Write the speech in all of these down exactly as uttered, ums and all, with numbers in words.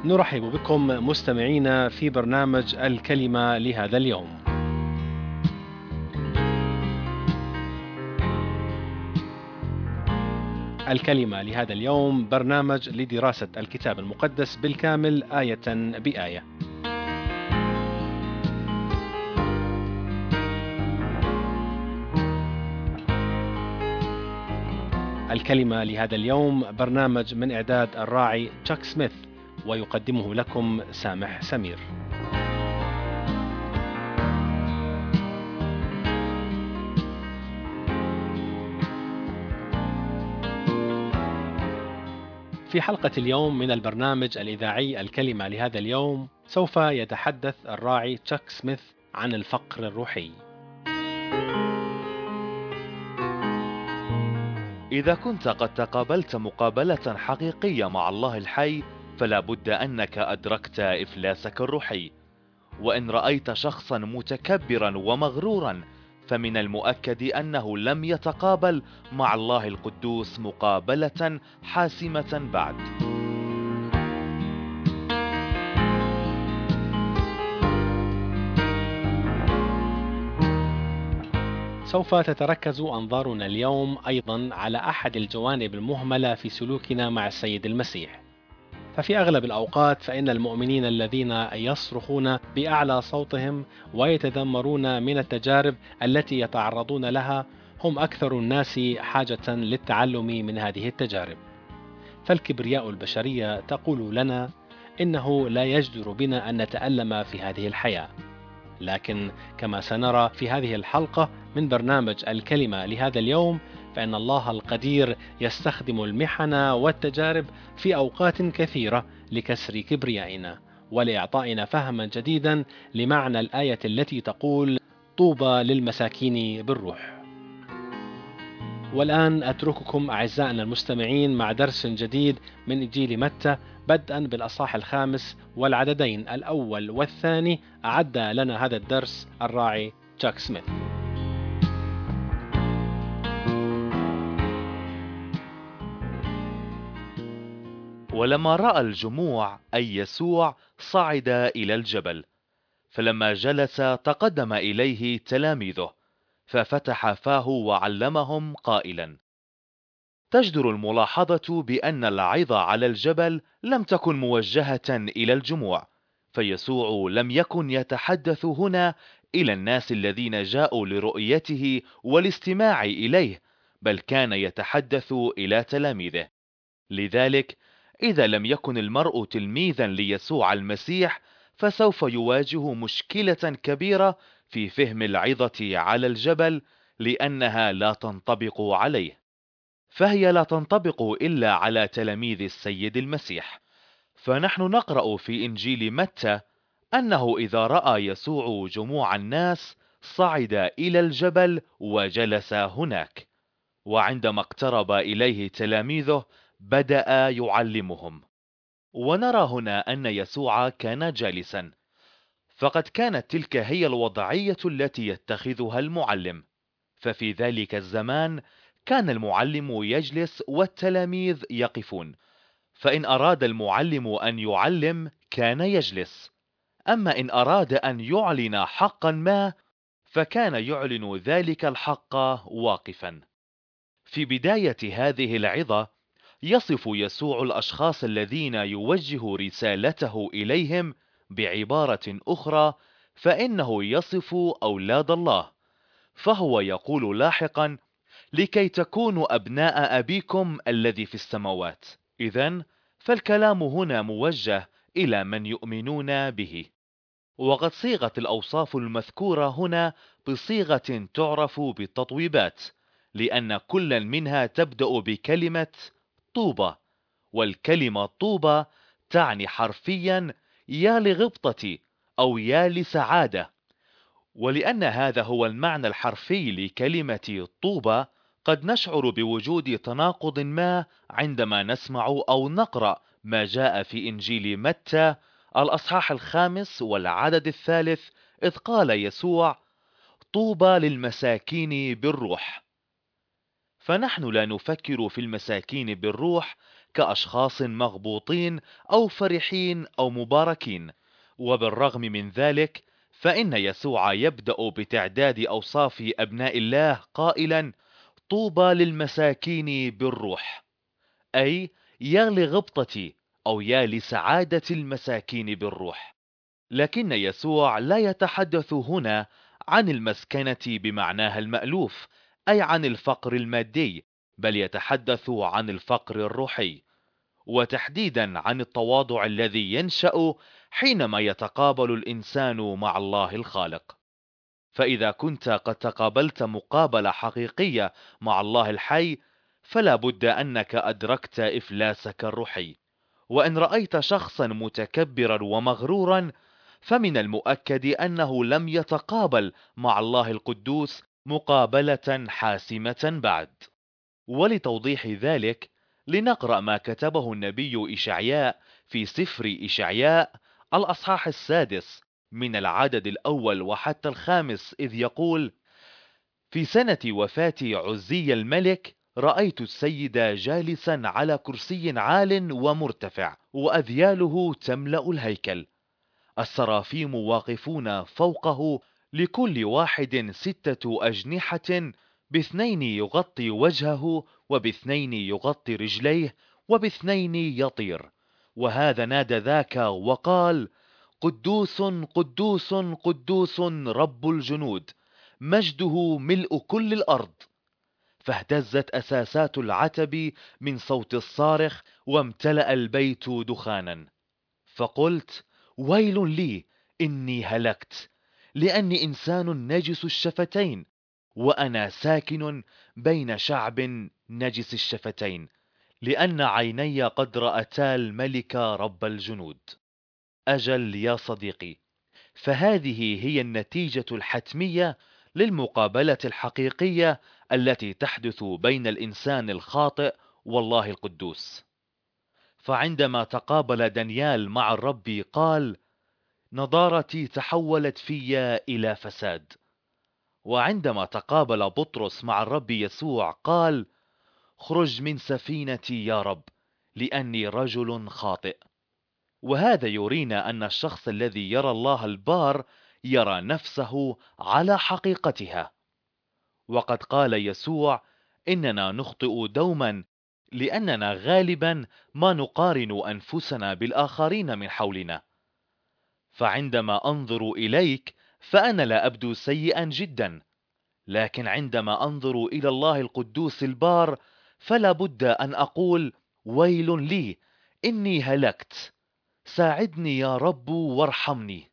نرحب بكم مستمعينا في برنامج الكلمة لهذا اليوم. الكلمة لهذا اليوم برنامج لدراسة الكتاب المقدس بالكامل آية بآية. الكلمة لهذا اليوم برنامج من إعداد الراعي تشاك سميث، ويقدمه لكم سامح سمير. في حلقة اليوم من البرنامج الإذاعي الكلمة لهذا اليوم، سوف يتحدث الراعي تشاك سميث عن الفقر الروحي. إذا كنت قد تقابلت مقابلة حقيقية مع الله الحي، فلا بد أنك أدركت إفلاسك الروحي. وإن رأيت شخصا متكبرا ومغرورا، فمن المؤكد أنه لم يتقابل مع الله القدوس مقابلة حاسمة بعد. سوف تتركز أنظارنا اليوم أيضا على أحد الجوانب المهملة في سلوكنا مع السيد المسيح. ففي أغلب الأوقات فإن المؤمنين الذين يصرخون بأعلى صوتهم ويتذمرون من التجارب التي يتعرضون لها هم أكثر الناس حاجة للتعلم من هذه التجارب. فالكبرياء البشرية تقول لنا إنه لا يجدر بنا أن نتألم في هذه الحياة. لكن كما سنرى في هذه الحلقة من برنامج الكلمة لهذا اليوم، فإن الله القدير يستخدم المحن والتجارب في أوقات كثيرة لكسر كبريائنا ولإعطائنا فهما جديدا لمعنى الآية التي تقول: طوبى للمساكين بالروح. والآن أترككم أعزائنا المستمعين مع درس جديد من إنجيل متى، بدءا بالأصحاح الخامس والعددين الأول والثاني. أعد لنا هذا الدرس الراعي تشاك سميث. ولما رأى الجموع أي يسوع صعد إلى الجبل، فلما جلس تقدم إليه تلاميذه، ففتح فاه وعلمهم قائلا: تجدر الملاحظة بأن العظة على الجبل لم تكن موجهة إلى الجموع، فيسوع لم يكن يتحدث هنا إلى الناس الذين جاءوا لرؤيته والاستماع إليه، بل كان يتحدث إلى تلاميذه. لذلك إذا لم يكن المرء تلميذا ليسوع المسيح، فسوف يواجه مشكلة كبيرة في فهم العظة على الجبل، لأنها لا تنطبق عليه. فهي لا تنطبق إلا على تلاميذ السيد المسيح. فنحن نقرأ في إنجيل متى أنه إذا رأى يسوع جموع الناس صعد إلى الجبل وجلس هناك، وعندما اقترب إليه تلاميذه بدأ يعلمهم. ونرى هنا أن يسوع كان جالسا، فقد كانت تلك هي الوضعية التي يتخذها المعلم. ففي ذلك الزمان كان المعلم يجلس والتلاميذ يقفون، فإن أراد المعلم أن يعلم كان يجلس، أما إن أراد أن يعلن حقا ما فكان يعلن ذلك الحق واقفا. في بداية هذه العظة يصف يسوع الأشخاص الذين يوجه رسالته إليهم بعبارة أخرى، فإنه يصف أولاد الله، فهو يقول لاحقا: لكي تكونوا أبناء أبيكم الذي في السماوات. إذن فالكلام هنا موجه إلى من يؤمنون به. وقد صيغت الأوصاف المذكورة هنا بصيغة تعرف بالتطويبات، لأن كل منها تبدأ بكلمة طوبى، والكلمة طوبى تعني حرفيا يا لغبطتي أو يا لسعادة. ولأن هذا هو المعنى الحرفي لكلمة طوبى، قد نشعر بوجود تناقض ما عندما نسمع أو نقرأ ما جاء في إنجيل متى الأصحاح الخامس والعدد الثالث، إذ قال يسوع: طوبى للمساكين بالروح. فنحن لا نفكر في المساكين بالروح كأشخاص مغبوطين أو فرحين أو مباركين. وبالرغم من ذلك فإن يسوع يبدأ بتعداد أوصاف أبناء الله قائلا: طوبى للمساكين بالروح، أي يا لغبطتي أو يا لسعادة المساكين بالروح. لكن يسوع لا يتحدث هنا عن المسكنة بمعناها المألوف، أي عن الفقر المادي، بل يتحدث عن الفقر الروحي، وتحديدا عن التواضع الذي ينشأ حينما يتقابل الإنسان مع الله الخالق. فإذا كنت قد تقابلت مقابلة حقيقية مع الله الحي، فلا بد أنك أدركت إفلاسك الروحي. وإن رأيت شخصا متكبرا ومغرورا، فمن المؤكد أنه لم يتقابل مع الله القدوس مقابلة حاسمة بعد. ولتوضيح ذلك، لنقرأ ما كتبه النبي إشعياء في سفر إشعياء الأصحاح السادس من العدد الأول وحتى الخامس، إذ يقول: في سنة وفاة عزي الملك رأيت السيد جالسا على كرسي عال ومرتفع، وأذياله تملأ الهيكل، السرافيم واقفون فوقه، لكل واحد ستة أجنحة، باثنين يغطي وجهه، وباثنين يغطي رجليه، وباثنين يطير. وهذا نادى ذاك وقال: قدوس قدوس قدوس رب الجنود، مجده ملء كل الأرض. فاهتزت أساسات العتب من صوت الصارخ، وامتلأ البيت دخانا. فقلت: ويل لي، إني هلكت، لأني إنسان نجس الشفتين، وأنا ساكن بين شعب نجس الشفتين، لأن عيني قد رأتا الملك رب الجنود. أجل يا صديقي، فهذه هي النتيجة الحتمية للمقابلة الحقيقية التي تحدث بين الإنسان الخاطئ والله القدوس. فعندما تقابل دانيال مع الرب قال: نضارتي تحولت في إلى فساد. وعندما تقابل بطرس مع الرب يسوع قال: خرج من سفينتي يا رب، لأني رجل خاطئ. وهذا يرينا أن الشخص الذي يرى الله البار يرى نفسه على حقيقتها. وقد قال يسوع: إننا نخطئ دوما، لأننا غالبا ما نقارن أنفسنا بالآخرين من حولنا. فعندما أنظر إليك فأنا لا أبدو سيئا جدا، لكن عندما أنظر إلى الله القدوس البار فلا بد أن أقول: ويل لي، إني هلكت، ساعدني يا رب وارحمني.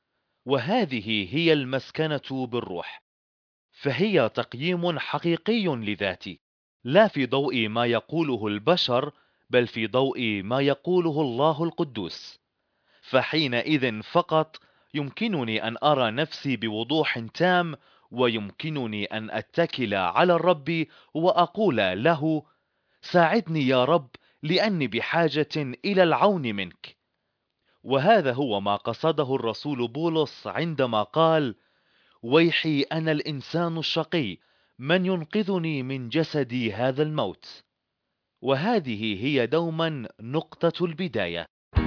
وهذه هي المسكنة بالروح، فهي تقييم حقيقي لذاتي، لا في ضوء ما يقوله البشر، بل في ضوء ما يقوله الله القدوس. فحينئذ فقط يمكنني أن أرى نفسي بوضوح تام، ويمكنني أن أتكل على الرب وأقول له: ساعدني يا رب، لأني بحاجة إلى العون منك. وهذا هو ما قصده الرسول بولس عندما قال: ويحي أنا الإنسان الشقي، من ينقذني من جسدي هذا الموت. وهذه هي دوما نقطة البداية.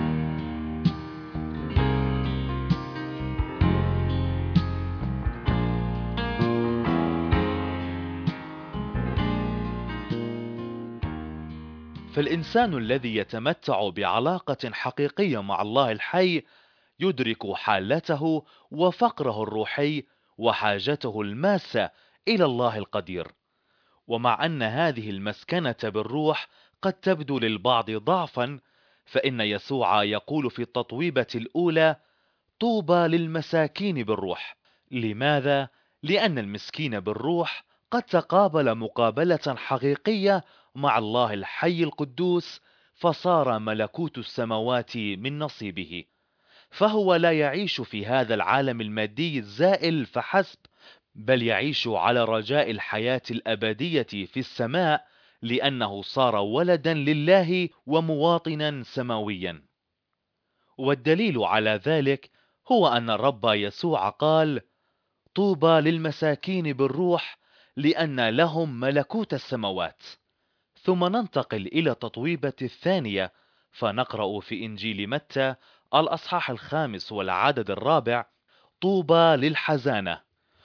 فالإنسان الذي يتمتع بعلاقة حقيقية مع الله الحي يدرك حالته وفقره الروحي وحاجته الماسة إلى الله القدير. ومع أن هذه المسكنة بالروح قد تبدو للبعض ضعفا، فإن يسوع يقول في التطويبة الأولى: طوبى للمساكين بالروح. لماذا؟ لأن المسكين بالروح قد تقابل مقابلة حقيقية مع الله الحي القدوس، فصار ملكوت السماوات من نصيبه. فهو لا يعيش في هذا العالم المادي الزائل فحسب، بل يعيش على رجاء الحياة الأبدية في السماء، لأنه صار ولدا لله ومواطنا سماويا. والدليل على ذلك هو أن الرب يسوع قال: طوبى للمساكين بالروح، لأن لهم ملكوت السماوات. ثم ننتقل إلى التطويبة الثانية، فنقرأ في إنجيل متى الأصحاح الخامس والعدد الرابع: طوبى للحزانة.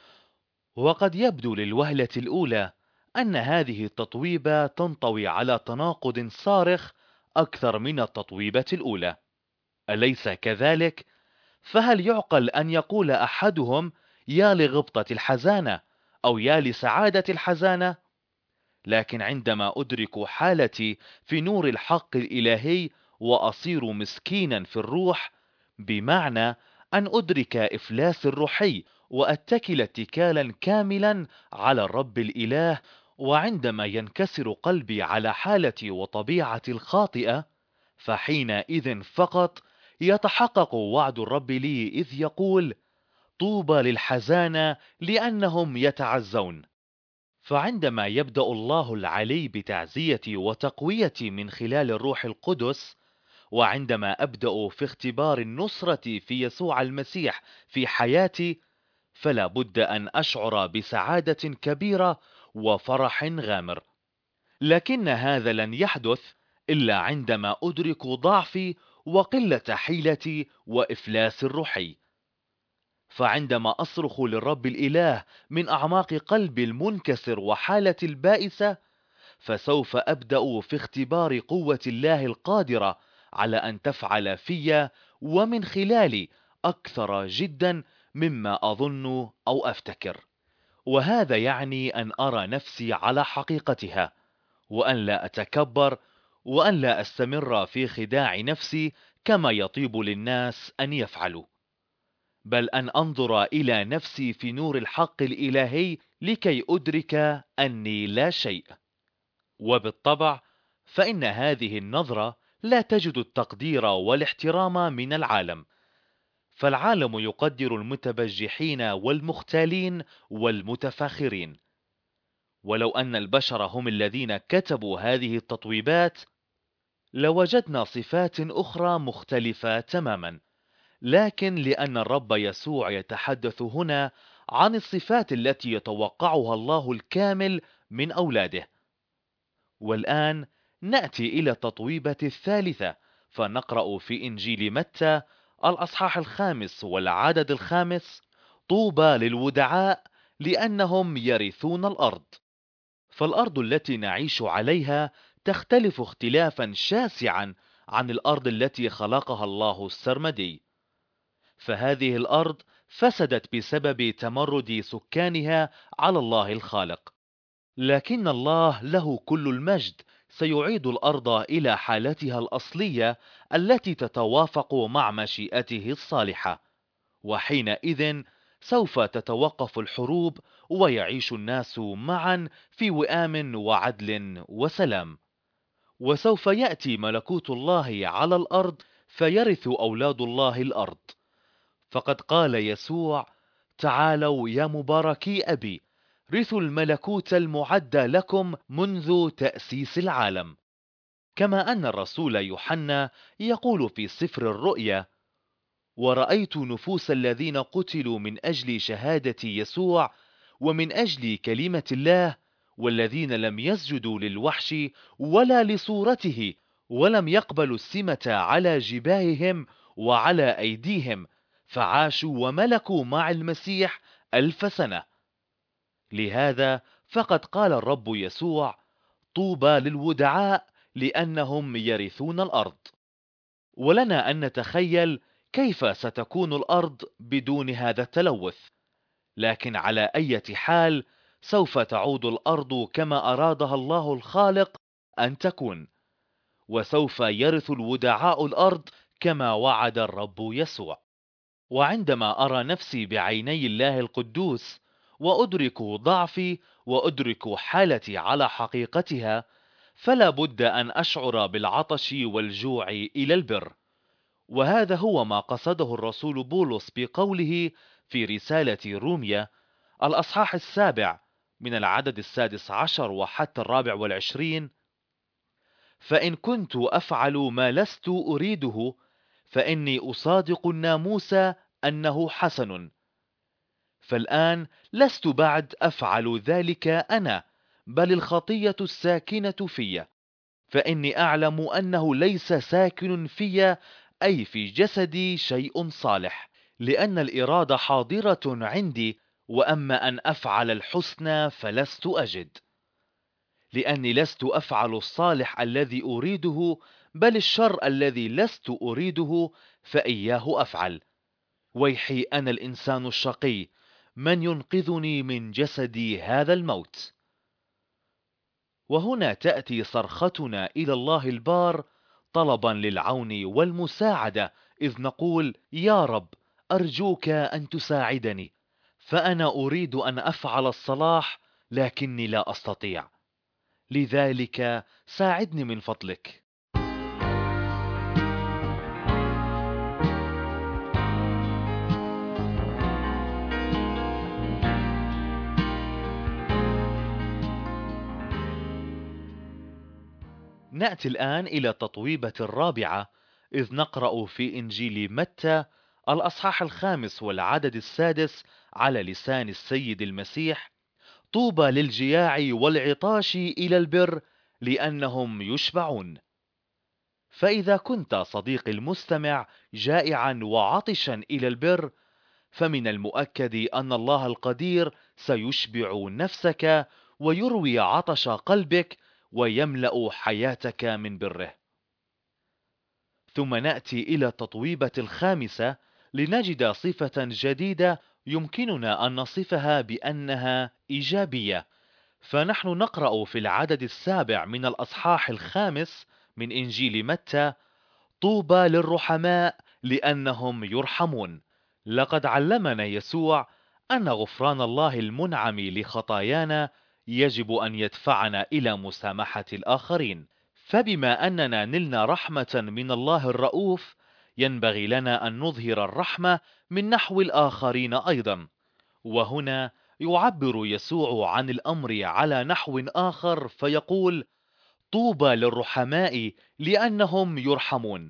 وقد يبدو للوهلة الأولى أن هذه التطويبة تنطوي على تناقض صارخ أكثر من التطويبة الأولى، أليس كذلك؟ فهل يعقل أن يقول أحدهم يا لغبطة الحزانة أو يا لسعادة الحزانة؟ لكن عندما أدرك حالتي في نور الحق الإلهي وأصير مسكينا في الروح، بمعنى أن أدرك إفلاس الروحي وأتكل اتكالا كاملا على الرب الإله، وعندما ينكسر قلبي على حالتي وطبيعتي الخاطئة، فحينئذ فقط يتحقق وعد الرب لي إذ يقول: طوبى للحزانة لأنهم يتعزون. فعندما يبدأ الله العلي بتعزيتي وتقويتي من خلال الروح القدس، وعندما أبدأ في اختبار النصرة في يسوع المسيح في حياتي، فلا بد أن أشعر بسعادة كبيرة وفرح غامر. لكن هذا لن يحدث إلا عندما أدرك ضعفي وقلة حيلتي وإفلاس الروحي. فعندما أصرخ للرب الإله من أعماق قلبي المنكسر وحالتي البائسة، فسوف أبدأ في اختبار قوة الله القادرة على أن تفعل في ومن خلالي أكثر جدا مما أظن أو أفتكر. وهذا يعني أن أرى نفسي على حقيقتها، وأن لا أتكبر، وأن لا أستمر في خداع نفسي كما يطيب للناس أن يفعلوا، بل أن أنظر إلى نفسي في نور الحق الإلهي لكي أدرك أني لا شيء. وبالطبع فإن هذه النظرة لا تجد التقدير والاحترام من العالم، فالعالم يقدر المتبجحين والمختالين والمتفاخرين. ولو أن البشر هم الذين كتبوا هذه التطويبات، لوجدنا صفات أخرى مختلفة تماما، لكن لأن الرب يسوع يتحدث هنا عن الصفات التي يتوقعها الله الكامل من أولاده. والآن نأتي إلى التطويبة الثالثة، فنقرأ في إنجيل متى الأصحاح الخامس والعدد الخامس: طوبى للودعاء لأنهم يرثون الأرض. فالأرض التي نعيش عليها تختلف اختلافا شاسعا عن الأرض التي خلقها الله السرمدي. فهذه الأرض فسدت بسبب تمرد سكانها على الله الخالق، لكن الله له كل المجد سيعيد الأرض إلى حالتها الأصلية التي تتوافق مع مشيئته الصالحة، وحينئذ سوف تتوقف الحروب ويعيش الناس معا في وئام وعدل وسلام. وسوف يأتي ملكوت الله على الأرض فيرث أولاد الله الأرض. فقد قال يسوع: تعالوا يا مباركي أبي، رثوا الملكوت المعد لكم منذ تأسيس العالم. كما أن الرسول يوحنا يقول في سفر الرؤيا: ورأيت نفوس الذين قتلوا من أجل شهادة يسوع ومن أجل كلمة الله، والذين لم يسجدوا للوحش ولا لصورته، ولم يقبلوا السمة على جباههم وعلى أيديهم، فعاشوا وملكوا مع المسيح ألف سنة. لهذا فقد قال الرب يسوع: طوبى للودعاء لأنهم يرثون الأرض. ولنا أن نتخيل كيف ستكون الأرض بدون هذا التلوث، لكن على أي حال سوف تعود الأرض كما أرادها الله الخالق أن تكون، وسوف يرث الودعاء الأرض كما وعد الرب يسوع. وعندما أرى نفسي بعيني الله القدوس وأدرك ضعفي وأدرك حالتي على حقيقتها، فلا بد أن أشعر بالعطش والجوع إلى البر. وهذا هو ما قصده الرسول بولس بقوله في رسالة روميا الأصحاح السابع من العدد السادس عشر وحتى الرابع والعشرين: فإن كنت أفعل ما لست أريده فإني أصادق الناموس أنه حسن. فالآن لست بعد أفعل ذلك أنا، بل الخطية الساكنة في، فإني أعلم أنه ليس ساكن في أي في جسدي شيء صالح، لأن الإرادة حاضرة عندي، وأما أن أفعل الحسنى فلست أجد، لأني لست أفعل الصالح الذي أريده، بل الشر الذي لست أريده فإياه أفعل. ويحي أنا الإنسان الشقي، من ينقذني من جسدي هذا الموت؟ وهنا تأتي صرختنا إلى الله البار طلبا للعون والمساعدة، إذ نقول: يا رب، أرجوك أن تساعدني، فأنا أريد أن أفعل الصلاح لكني لا أستطيع، لذلك ساعدني من فضلك. نأتي الآن إلى التطويبة الرابعة، إذ نقرأ في إنجيل متى الأصحاح الخامس والعدد السادس على لسان السيد المسيح: طوبى للجياع والعطاش إلى البر، لأنهم يشبعون. فإذا كنت صديقي المستمع جائعا وعطشا إلى البر، فمن المؤكد أن الله القدير سيشبع نفسك ويروي عطش قلبك ويملأ حياتك من بره. ثم نأتي إلى التطويبة الخامسة لنجد صفة جديدة يمكننا أن نصفها بأنها إيجابية، فنحن نقرأ في العدد السابع من الأصحاح الخامس من إنجيل متى: طوبى للرحماء لأنهم يرحمون. لقد علمنا يسوع أن غفران الله المنعم لخطايانا يجب أن يدفعنا إلى مسامحة الآخرين، فبما أننا نلنا رحمة من الله الرؤوف، ينبغي لنا أن نظهر الرحمة من نحو الآخرين أيضا. وهنا يعبر يسوع عن الأمر على نحو آخر فيقول: طوبى للرحماء لأنهم يرحمون.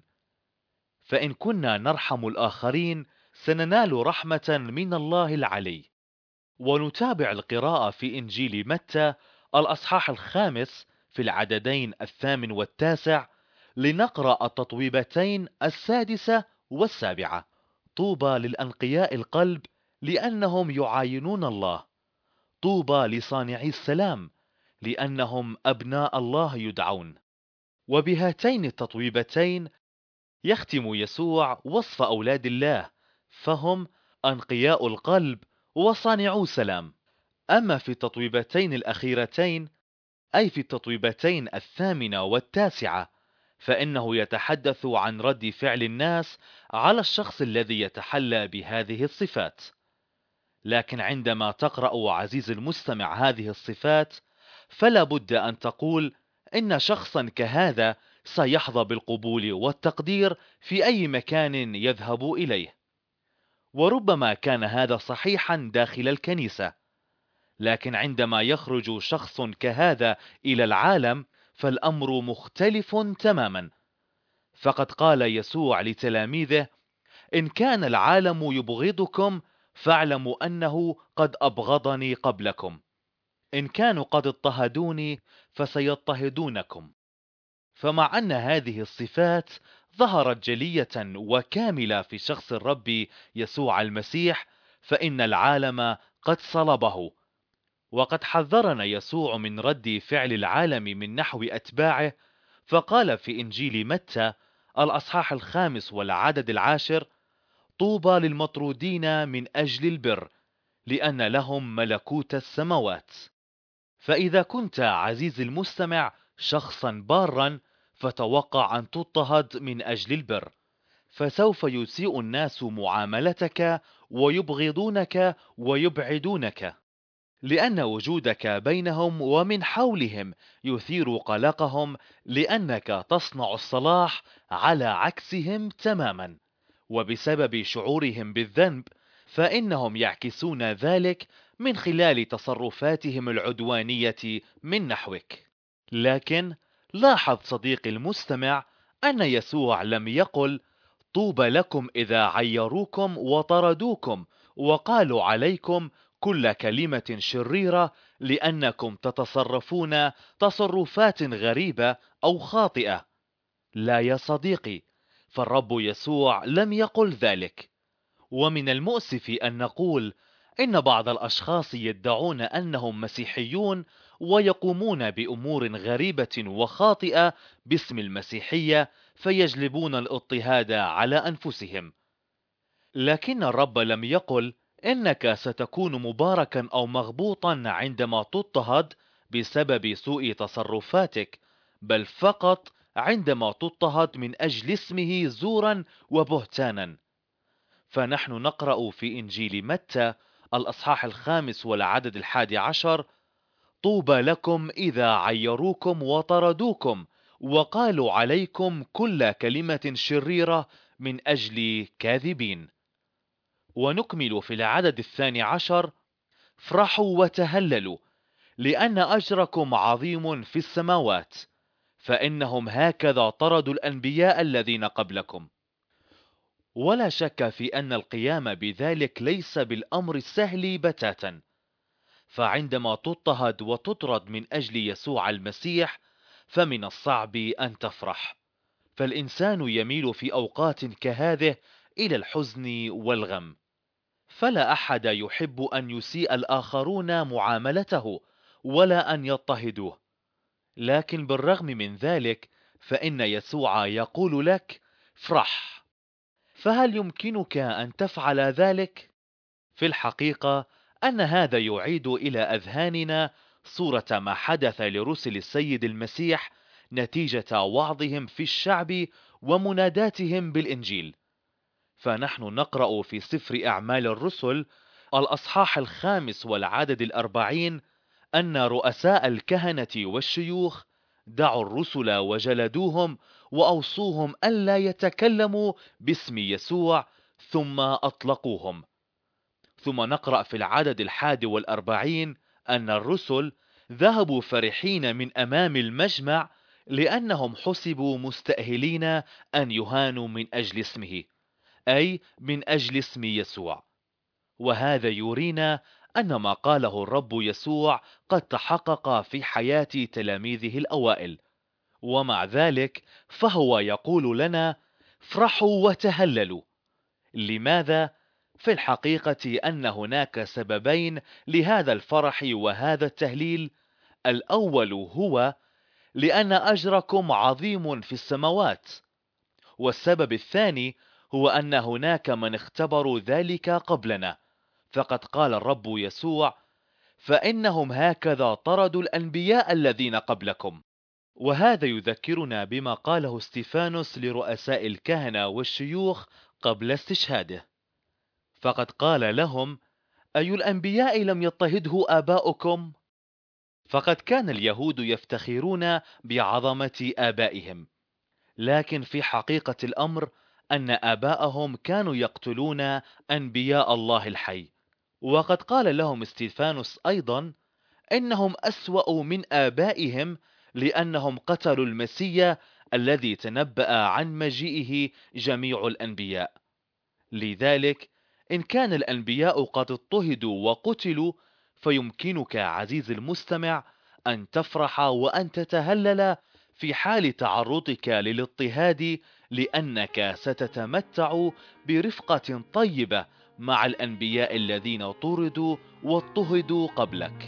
فإن كنا نرحم الآخرين سننال رحمة من الله العلي. ونتابع القراءة في إنجيل متى الأصحاح الخامس في العددين الثامن والتاسع لنقرأ التطويبتين السادسة والسابعة: طوبى للأنقياء القلب لأنهم يعاينون الله، طوبى لصانعي السلام لأنهم أبناء الله يدعون. وبهاتين التطويبتين يختم يسوع وصف أولاد الله، فهم أنقياء القلب وصانعو سلام. أما في التطويبتين الأخيرتين، أي في التطويبتين الثامنة والتاسعة، فإنه يتحدث عن رد فعل الناس على الشخص الذي يتحلى بهذه الصفات. لكن عندما تقرأ عزيز المستمع هذه الصفات، فلا بد أن تقول إن شخصا كهذا سيحظى بالقبول والتقدير في أي مكان يذهب إليه. وربما كان هذا صحيحا داخل الكنيسة، لكن عندما يخرج شخص كهذا إلى العالم فالأمر مختلف تماما. فقد قال يسوع لتلاميذه: إن كان العالم يبغضكم فاعلموا أنه قد أبغضني قبلكم، إن كانوا قد اضطهدوني فسيضطهدونكم. فمع أن هذه الصفات ظهرت جلية وكاملة في شخص الرب يسوع المسيح، فإن العالم قد صلبه. وقد حذرنا يسوع من رد فعل العالم من نحو أتباعه، فقال في إنجيل متى الأصحاح الخامس والعدد العاشر: طوبى للمطرودين من أجل البر، لأن لهم ملكوت السماوات. فإذا كنت عزيزي المستمع شخصا بارا، فتوقع أن تضطهد من أجل البر، فسوف يسيء الناس معاملتك ويبغضونك ويبعدونك، لأن وجودك بينهم ومن حولهم يثير قلقهم، لأنك تصنع الصلاح على عكسهم تماما. وبسبب شعورهم بالذنب فإنهم يعكسون ذلك من خلال تصرفاتهم العدوانية من نحوك. لكن لاحظ صديقي المستمع أن يسوع لم يقل: طوبى لكم إذا عيروكم وطردوكم وقالوا عليكم كل كلمة شريرة لأنكم تتصرفون تصرفات غريبة أو خاطئة. لا يا صديقي، فالرب يسوع لم يقل ذلك. ومن المؤسف أن نقول إن بعض الأشخاص يدعون أنهم مسيحيون ويقومون بأمور غريبة وخاطئة باسم المسيحية، فيجلبون الاضطهاد على أنفسهم. لكن الرب لم يقل إنك ستكون مباركا أو مغبوطا عندما تضطهد بسبب سوء تصرفاتك، بل فقط عندما تضطهد من أجل اسمه زورا وبهتانا. فنحن نقرأ في إنجيل متى الأصحاح الخامس والعدد الحادي عشر: طوبى لكم إذا عيروكم وطردوكم وقالوا عليكم كل كلمة شريرة من أجل كاذبين. ونكمل في العدد الثاني عشر: افرحوا وتهللوا لأن أجركم عظيم في السماوات، فإنهم هكذا طردوا الأنبياء الذين قبلكم. ولا شك في أن القيام بذلك ليس بالأمر السهل بتاتا، فعندما تضطهد وتطرد من أجل يسوع المسيح فمن الصعب أن تفرح، فالإنسان يميل في أوقات كهذه إلى الحزن والغم. فلا أحد يحب أن يسيء الآخرون معاملته ولا أن يضطهدوه، لكن بالرغم من ذلك فإن يسوع يقول لك: افرح. فهل يمكنك أن تفعل ذلك؟ في الحقيقة أن هذا يعيد إلى أذهاننا صورة ما حدث لرسل السيد المسيح نتيجة وعظهم في الشعب ومناداتهم بالإنجيل. فنحن نقرأ في سفر أعمال الرسل الأصحاح الخامس والعدد الأربعين أن رؤساء الكهنة والشيوخ دعوا الرسل وجلدوهم وأوصوهم ألا يتكلموا باسم يسوع، ثم أطلقوهم. ثم نقرأ في العدد الحادي والأربعين أن الرسل ذهبوا فرحين من أمام المجمع لأنهم حسبوا مستأهلين أن يهانوا من أجل اسمه، أي من أجل اسم يسوع. وهذا يرينا أن ما قاله الرب يسوع قد تحقق في حياة تلاميذه الأوائل، ومع ذلك فهو يقول لنا: افرحوا وتهللوا. لماذا؟ في الحقيقة أن هناك سببين لهذا الفرح وهذا التهليل. الأول هو لأن أجركم عظيم في السماوات، والسبب الثاني هو أن هناك من اختبروا ذلك قبلنا، فقد قال الرب يسوع: فإنهم هكذا طردوا الأنبياء الذين قبلكم. وهذا يذكرنا بما قاله استيفانوس لرؤساء الكهنة والشيوخ قبل استشهاده، فقد قال لهم: أي الأنبياء لم يضطهده آباؤكم؟ فقد كان اليهود يفتخرون بعظمة آبائهم، لكن في حقيقة الأمر أن آباءهم كانوا يقتلون أنبياء الله الحي. وقد قال لهم استيفانوس أيضا إنهم أسوأ من آبائهم لأنهم قتلوا المسيا الذي تنبأ عن مجيئه جميع الأنبياء. لذلك إن كان الأنبياء قد اضطهدوا وقتلوا، فيمكنك عزيزي المستمع أن تفرح وأن تتهلل في حال تعرضك للاضطهاد، لأنك ستتمتع برفقة طيبة مع الأنبياء الذين طردوا واضطهدوا قبلك.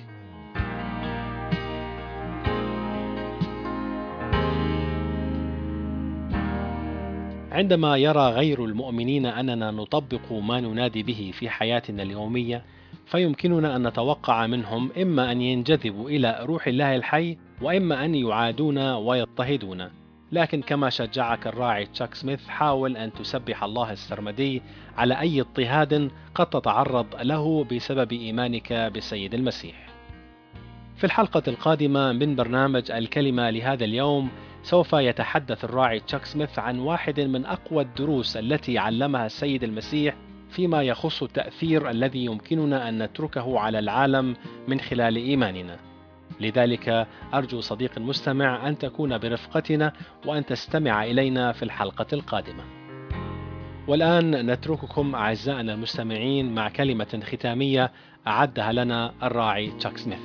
عندما يرى غير المؤمنين أننا نطبق ما ننادي به في حياتنا اليومية، فيمكننا أن نتوقع منهم إما أن ينجذبوا إلى روح الله الحي، وإما أن يعادونا ويضطهدونا. لكن كما شجعك الراعي تشاك سميث، حاول أن تسبح الله السرمدي على أي اضطهاد قد تتعرض له بسبب إيمانك بالسيد المسيح. في الحلقة القادمة من برنامج الكلمة لهذا اليوم، سوف يتحدث الراعي تشاك سميث عن واحد من أقوى الدروس التي علمها السيد المسيح فيما يخص التأثير الذي يمكننا أن نتركه على العالم من خلال إيماننا. لذلك أرجو صديق المستمع أن تكون برفقتنا وأن تستمع إلينا في الحلقة القادمة. والآن نترككم أعزائنا المستمعين مع كلمة ختامية أعدها لنا الراعي تشاك سميث.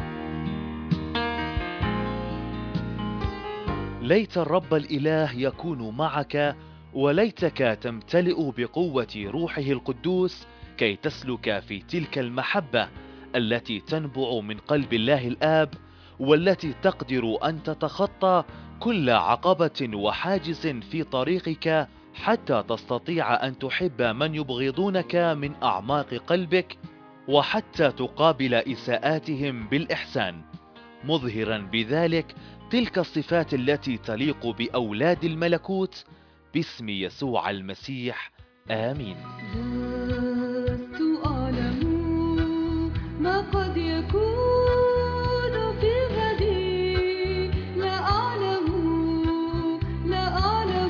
ليت الرب الإله يكون معك، وليتك تمتلئ بقوة روحه القدوس كي تسلك في تلك المحبة التي تنبع من قلب الله الآب، والتي تقدر أن تتخطى كل عقبة وحاجز في طريقك حتى تستطيع أن تحب من يبغضونك من أعماق قلبك، وحتى تقابل إساءاتهم بالإحسان، مظهرا بذلك تلك الصفات التي تليق بأولاد الملكوت باسم يسوع المسيح. آمين. لست أعلم ما قد يكون في غدي، لا أعلم، لا أعلم،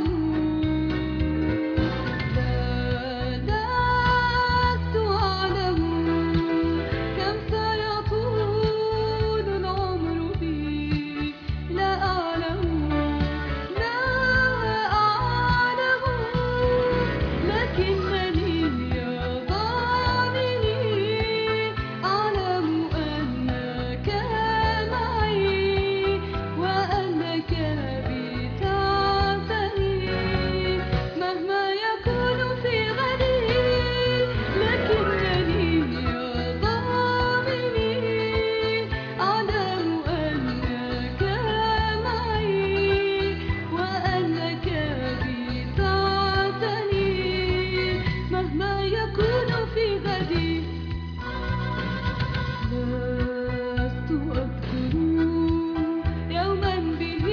لا لست أعلم كم سيطول العمر بي، لا أعلم، لا أعلم، لكنني يا ضامني أعلم أنك معي وأنك بي تعتني مهما يكون في غدي، لكنني يا ضامني أعلم أنك معي وأنك بي تعتني مهما يكون في غدي. لست أذكر يوما به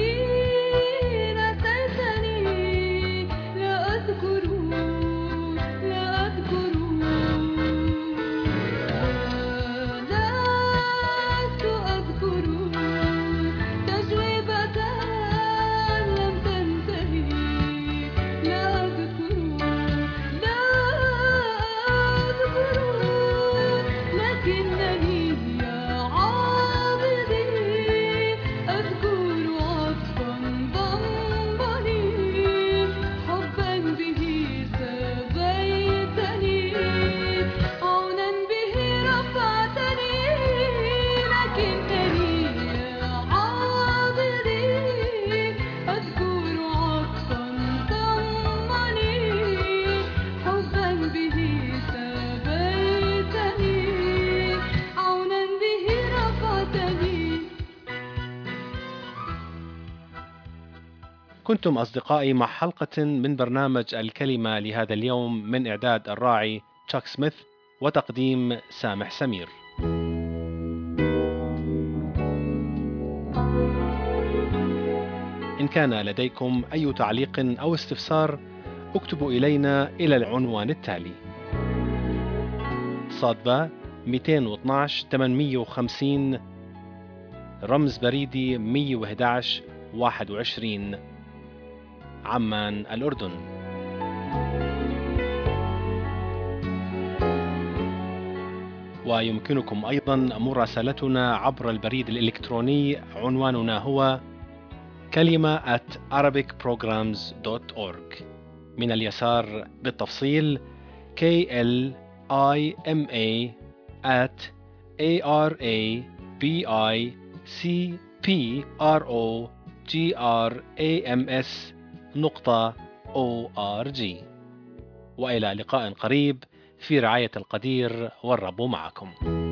نسيتني، لا أذكر، لا أذكر، لا لست أذكر تجربة لم تنتهي، لا أذكر، لا أذكر، لكنني يا عابدي أذكر عطفا ضمني، حبا به سبيتني، عونا به رفعتني، لكنني يا عابدي أذكر عطفا ضمني، حبا به سبيتني، عونا به رفعتني. كنتم أصدقائي مع حلقة من برنامج الكلمة لهذا اليوم من إعداد الراعي تشاك سميث وتقديم سامح سمير. إن كان لديكم أي تعليق أو استفسار اكتبوا إلينا إلى العنوان التالي: صادبة مئتين واثناشر ثمانمئة وخمسين، رمز بريدي مئة وأحد عشر واحد وعشرين، عمان الأردن. ويمكنكم أيضا مراسلتنا عبر البريد الإلكتروني، عنواننا هو كلمة at arabic programs dot org. من اليسار بالتفصيل K L I M A at A R A B I C P R O G R A M S نقطة O R G. وإلى لقاء قريب في رعاية القدير، والرب معكم.